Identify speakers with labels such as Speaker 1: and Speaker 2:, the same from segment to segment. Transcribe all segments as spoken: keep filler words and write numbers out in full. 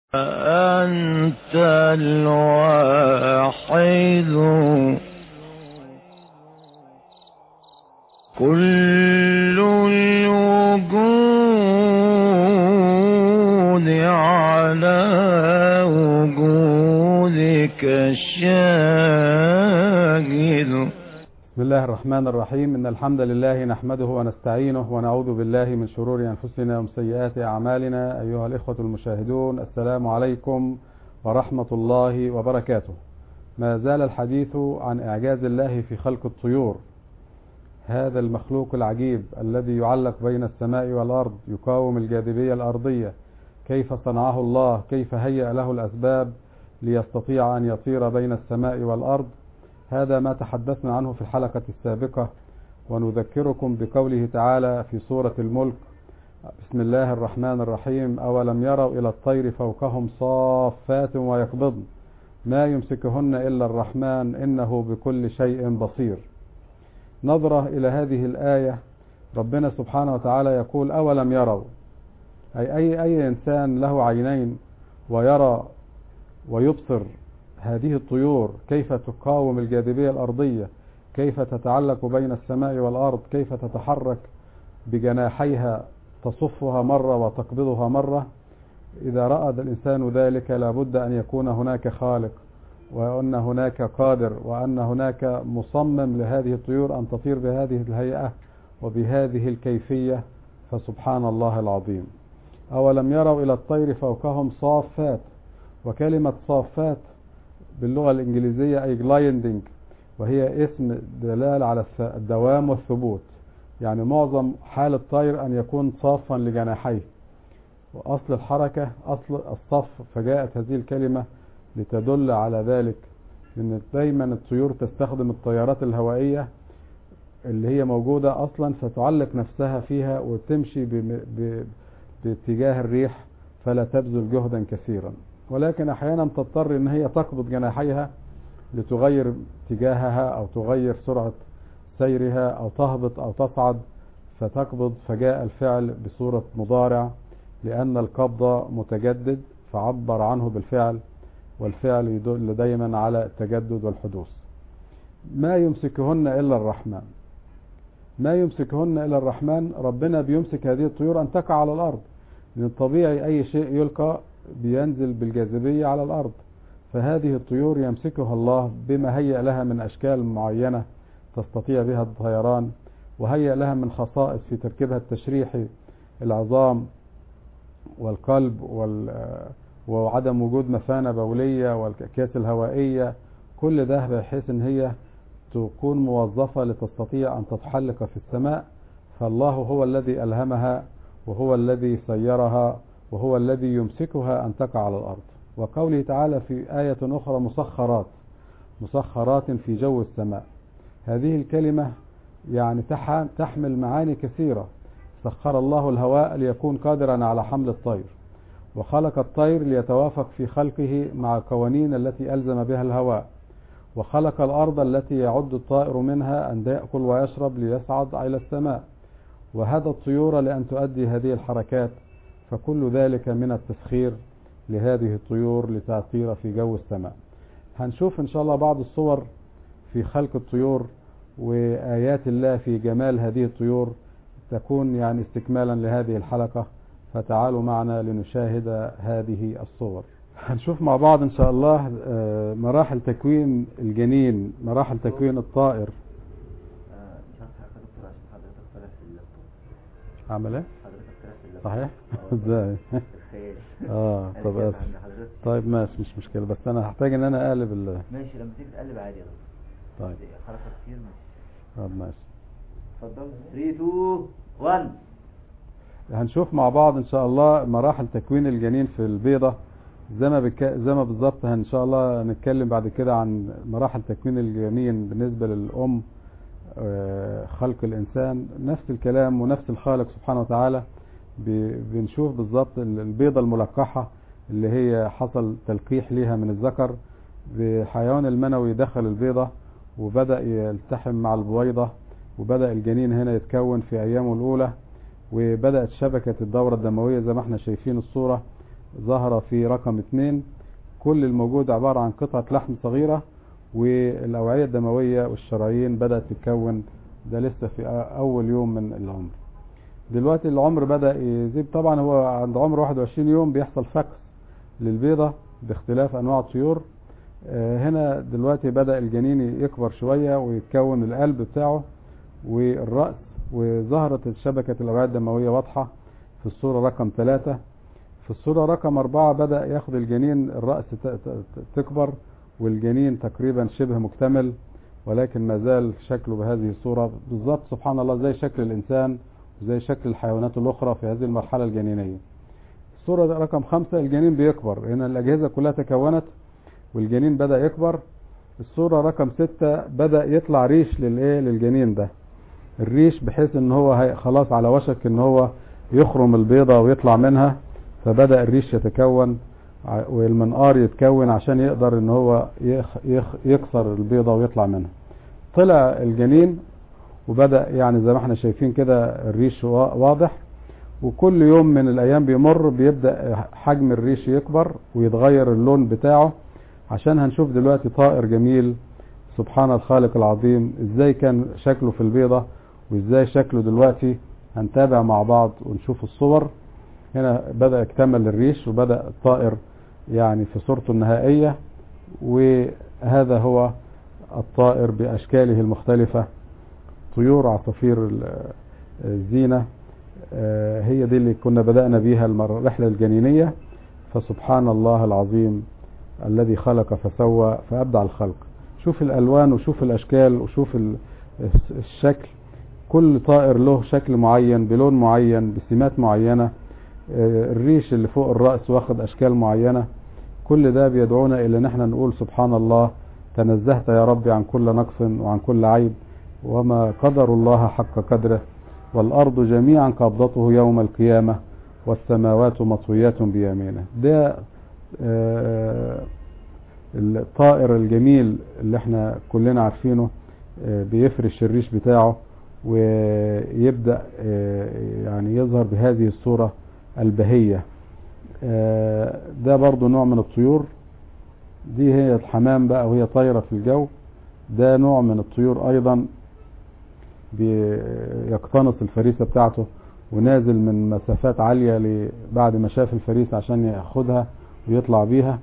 Speaker 1: أنت الواحد كل الوجود على وجودك الشاهد.
Speaker 2: بسم الله الرحمن الرحيم. إن الحمد لله نحمده ونستعينه ونعوذ بالله من شرور أنفسنا ومن سيئات أعمالنا. أيها الإخوة المشاهدون، السلام عليكم ورحمة الله وبركاته. ما زال الحديث عن إعجاز الله في خلق الطيور، هذا المخلوق العجيب الذي يعلق بين السماء والأرض، يقاوم الجاذبية الأرضية. كيف صنعه الله، كيف هيأ له الأسباب ليستطيع أن يطير بين السماء والأرض. هذا ما تحدثنا عنه في الحلقة السابقة، ونذكركم بقوله تعالى في سورة الملك: بسم الله الرحمن الرحيم: أولم يروا إلى الطير فوقهم صافات ويقبضن ما يمسكهن إلا الرحمن إنه بكل شيء بصير. نظرة إلى هذه الآية، ربنا سبحانه وتعالى يقول: أولم يروا، أي أي, أي إنسان له عينين ويرى ويبصر هذه الطيور كيف تقاوم الجاذبية الأرضية، كيف تتعلق بين السماء والأرض، كيف تتحرك بجناحيها، تصفها مرة وتقبضها مرة. إذا رأى الإنسان ذلك لابد أن يكون هناك خالق، وأن هناك قادر، وأن هناك مصمم لهذه الطيور أن تطير بهذه الهيئة وبهذه الكيفية، فسبحان الله العظيم. أولم يروا إلى الطير فوقهم صافات، وكلمة صافات باللغة الإنجليزية أي gliding، وهي اسم دلال على الدوام والثبوت. يعني معظم حال الطير أن يكون صافا لجناحيه، وأصل الحركة أصل الصف، فجاءت هذه الكلمة لتدل على ذلك، لأن دايما الطيور تستخدم الطيارات الهوائية اللي هي موجودة أصلا، فتعلق نفسها فيها وتمشي باتجاه الريح فلا تبذل جهدا كثيرا، ولكن أحيانا تضطر أن هي تقبض جناحيها لتغير اتجاهها أو تغير سرعة سيرها أو تهبط أو تصعد فتقبض، فجاء الفعل بصورة مضارع لأن القبض متجدد فعبر عنه بالفعل، والفعل يدل دايما على التجدد والحدوث. ما يمسكهن إلا الرحمن، ما يمسكهن إلا الرحمن. ربنا بيمسك هذه الطيور أن تقع على الأرض، لأن الطبيعي أي شيء يلقى بينزل بالجاذبية على الأرض، فهذه الطيور يمسكها الله بما هيأ لها من أشكال معينة تستطيع بها الطيران، وهيأ لها من خصائص في تركيبها التشريحي، العظام والقلب وعدم وجود مثانة بولية والأكياس الهوائية، كل ده بحيث ان هي تكون موظفة لتستطيع أن تتحلق في السماء. فالله هو الذي ألهمها، وهو الذي سيرها، وهو الذي يمسكها أن تقع على الأرض. وقوله تعالى في آية أخرى: مسخرات، مسخرات في جو السماء. هذه الكلمة يعني تحمل معاني كثيرة. سخر الله الهواء ليكون قادرا على حمل الطير، وخلق الطير ليتوافق في خلقه مع القوانين التي ألزم بها الهواء، وخلق الأرض التي يعد الطائر منها أن يأكل ويشرب ليصعد إلى السماء، وهذا الطيور لأن تؤدي هذه الحركات. فكل ذلك من التسخير لهذه الطيور لتطير في جو السماء. هنشوف إن شاء الله بعض الصور في خلق الطيور وآيات الله في جمال هذه الطيور، تكون يعني استكمالا لهذه الحلقة. فتعالوا معنا لنشاهد هذه الصور. هنشوف مع بعض إن شاء الله مراحل تكوين الجنين، مراحل تكوين الطائر. عمل ايه؟ صحيح؟ ازاي؟ اه طب اسف. طيب ماشي، مش مشكلة، بس انا هحتاج ان انا اقلب ال
Speaker 3: ماشي. لما تيجي تقلب عادي.
Speaker 2: طيب
Speaker 3: حركة كتير. ماشي.
Speaker 2: طب ماشي.
Speaker 3: اتفضل. ثلاثة اتنين واحد.
Speaker 2: هنشوف مع بعض ان شاء الله مراحل تكوين الجنين في البيضة، زي ما بك... زي ما بالظبط ان شاء الله نتكلم بعد كده عن مراحل تكوين الجنين بالنسبة للأم، خلق الإنسان نفس الكلام ونفس الخالق سبحانه وتعالى. بنشوف بالظبط البيضة الملقحة اللي هي حصل تلقيح ليها من الذكر، بحيوان المنوي دخل البيضة وبدأ يلتحم مع البويضة، وبدأ الجنين هنا يتكون في أيامه الأولى، وبدأت شبكة الدورة الدموية زي ما احنا شايفين الصورة ظهر في رقم اتنين. كل الموجود عبارة عن قطعة لحم صغيرة، والأوعية الدموية والشرايين بدأت تتكون. ده لسه في أول يوم من العمر. دلوقتي العمر بدأ يزيد. طبعا هو عند عمر واحد وعشرين يوم بيحصل فكس للبيضة باختلاف أنواع الطيور. هنا دلوقتي بدأ الجنين يكبر شوية ويتكون القلب بتاعه والرأس، وظهرت شبكة الأوعية الدموية واضحة في الصورة رقم ثلاثة. في الصورة رقم أربعة بدأ ياخد الجنين الرأس تكبر، والجنين تقريبا شبه مكتمل، ولكن ما زال شكله بهذه الصورة بالضبط سبحان الله زي شكل الإنسان وزي شكل الحيوانات الأخرى في هذه المرحلة الجنينية. الصورة رقم خمسة الجنين بيكبر. هنا الأجهزة كلها تكونت والجنين بدأ يكبر. الصورة رقم ستة بدأ يطلع ريش للإيه للجنين ده، الريش بحيث ان هو خلاص على وشك ان هو يخرم البيضة ويطلع منها، فبدأ الريش يتكون والمنقار يتكون عشان يقدر ان هو يكسر البيضة ويطلع منها. طلع الجنين وبدأ يعني زي ما احنا شايفين كده الريش واضح، وكل يوم من الايام بيمر بيبدأ حجم الريش يكبر ويتغير اللون بتاعه، عشان هنشوف دلوقتي طائر جميل سبحان الخالق العظيم ازاي كان شكله في البيضة وازاي شكله دلوقتي. هنتابع مع بعض ونشوف الصور. هنا بدأ يكتمل الريش وبدأ الطائر يعني في صورته النهائية، وهذا هو الطائر بأشكاله المختلفة. طيور عصافير الزينة هي دي اللي كنا بدأنا بيها الرحلة الجنينية. فسبحان الله العظيم الذي خلق فسوى فأبدع الخلق. شوف الألوان وشوف الأشكال وشوف الشكل. كل طائر له شكل معين بلون معين بسمات معينة. الريش اللي فوق الرأس واخد أشكال معينة. كل ده بيدعونا إلى نحن نقول سبحان الله تنزهت يا ربي عن كل نقص وعن كل عيب، وما قدر الله حق قدره، والأرض جميعا قبضته يوم القيامة، والسماوات مطويات بيمينه. ده الطائر الجميل اللي احنا كلنا عارفينه بيفرش الريش بتاعه ويبدأ يعني يظهر بهذه الصورة البهية. ده برضو نوع من الطيور. دي هي الحمام بقى وهي طايرة في الجو. ده نوع من الطيور ايضا بيقتنص الفريسة بتاعته ونازل من مسافات عالية بعد ما شاف الفريسة عشان ياخدها ويطلع بيها.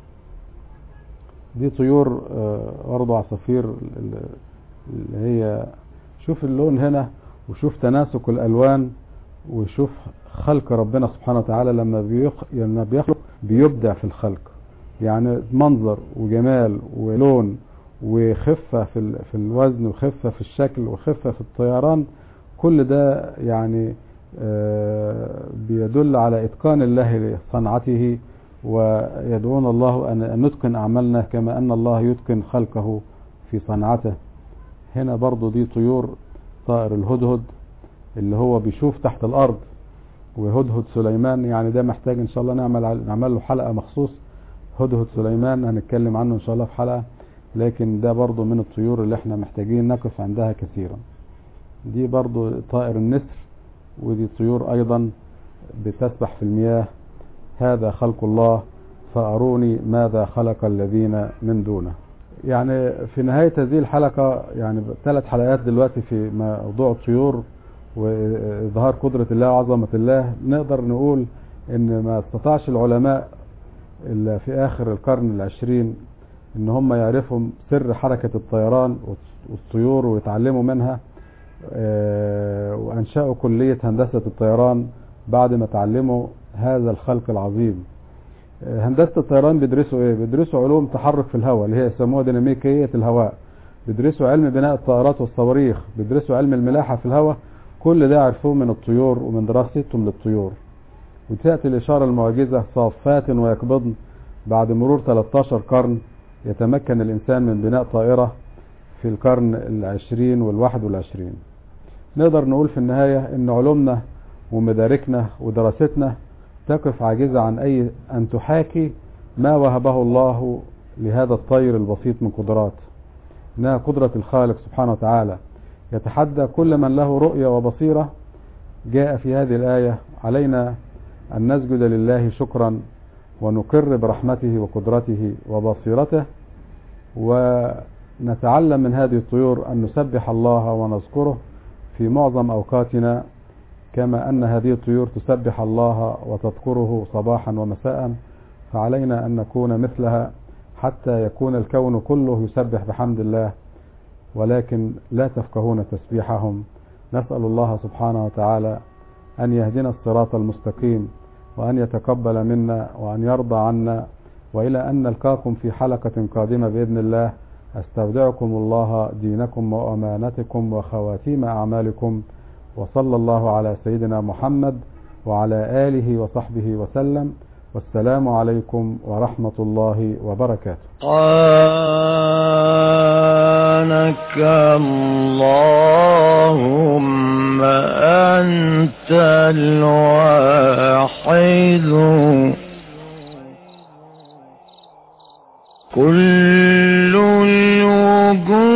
Speaker 2: دي طيور برضو عصافير اللي هي شوف اللون هنا وشوف تناسق الالوان وشوف خلق ربنا سبحانه وتعالى. لما بيخ... لما بيخلق بيبدع في الخلق، يعني منظر وجمال ولون وخفة في ال... في الوزن وخفة في الشكل وخفة في الطيران. كل ده يعني آه بيدل على اتقان الله لصنعته، ويدعون الله أن نتقن أعمالنا كما أن الله يتقن خلقه في صنعته. هنا برضو دي طيور طائر الهدهد اللي هو بيشوف تحت الأرض، وهدهد سليمان يعني ده محتاج إن شاء الله نعمل نعمل له حلقة مخصوص. هدهد سليمان هنتكلم عنه إن شاء الله في حلقة، لكن ده برضو من الطيور اللي احنا محتاجين نقف عندها كثيرا. دي برضو طائر النسر، ودي طيور أيضا بتسبح في المياه. هذا خلق الله فأروني ماذا خلق الذين من دونه. يعني في نهاية هذه الحلقة يعني ثلاث حلقات دلوقتي في موضوع الطيور وإظهار قدرة الله وعظمة الله، نقدر نقول إن ما استطاعش العلماء إلا في آخر القرن العشرين إن هم يعرفوا سر حركة الطيران والطيور ويتعلموا منها، وأنشأوا كلية هندسة الطيران بعد ما تعلموا هذا الخلق العظيم. هندسة الطيران بيدرسوا ايه؟ بيدرسوا علوم تحرك في الهواء اللي هي يسموها ديناميكية الهواء، بيدرسوا علم بناء الطائرات والصواريخ، بيدرسوا علم الملاحة في الهواء. كل ده عرفوه من الطيور ومن دراستهم للطيور. وتأتي الإشارة المعجزة صافات ويقبضن. بعد مرور ثلاثة عشر قرن يتمكن الإنسان من بناء طائرة في القرن العشرين والواحد والعشرين. نقدر نقول في النهاية ان علومنا ومداركنا ودراستنا تقف عاجزة عن أي أن تحاكي ما وهبه الله لهذا الطير البسيط من قدرات. إنها قدرة الخالق سبحانه وتعالى. يتحدى كل من له رؤية وبصيرة. جاء في هذه الآية علينا أن نسجد لله شكرا ونقر برحمته وقدرته وبصيرته، ونتعلم من هذه الطيور أن نسبح الله ونذكره في معظم أوقاتنا، كما أن هذه الطيور تسبح الله وتذكره صباحا ومساء، فعلينا أن نكون مثلها حتى يكون الكون كله يسبح بحمد الله، ولكن لا تفقهون تسبيحهم. نسأل الله سبحانه وتعالى أن يهدنا الصراط المستقيم، وأن يتقبل منا وأن يرضى عنا، وإلى أن نلقاكم في حلقة قادمة بإذن الله. أستودعكم الله دينكم وأمانتكم وخواتيم أعمالكم، وصلى الله على سيدنا محمد وعلى آله وصحبه وسلم، والسلام عليكم ورحمة الله وبركاته.
Speaker 1: سبحانك اللهم أنت الواحد كل الوجود